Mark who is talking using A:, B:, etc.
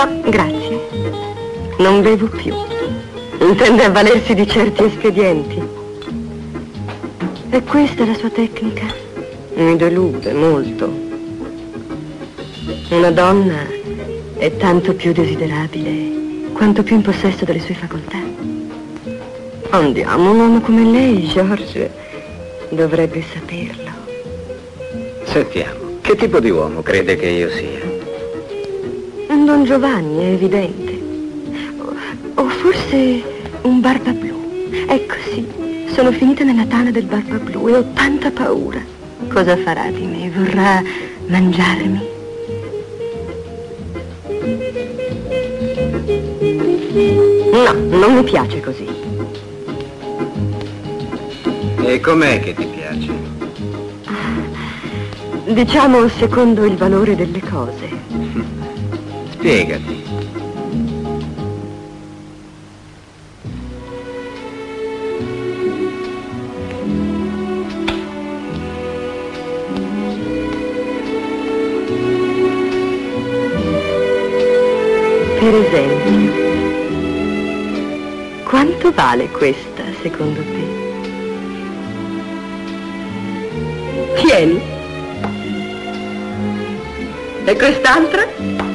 A: Grazie. Non bevo più. Intende avvalersi di certi espedienti. E questa è la sua tecnica? Mi delude molto. Una donna è tanto più desiderabile quanto più in possesso delle sue facoltà. Andiamo, un uomo come lei, George, dovrebbe saperlo.
B: Sentiamo, che tipo di uomo crede che io sia?
A: Un Don Giovanni, è evidente. O forse un barba blu. Ecco sì, sono finita nella tana del barba blu e ho tanta paura. Cosa farà di me? Vorrà mangiarmi? No, non mi piace così.
B: E com'è che ti piace?
A: Diciamo secondo il valore delle cose.
B: Spiegati.
A: Per esempio, quanto vale questa, secondo te? Tieni. E quest'altra?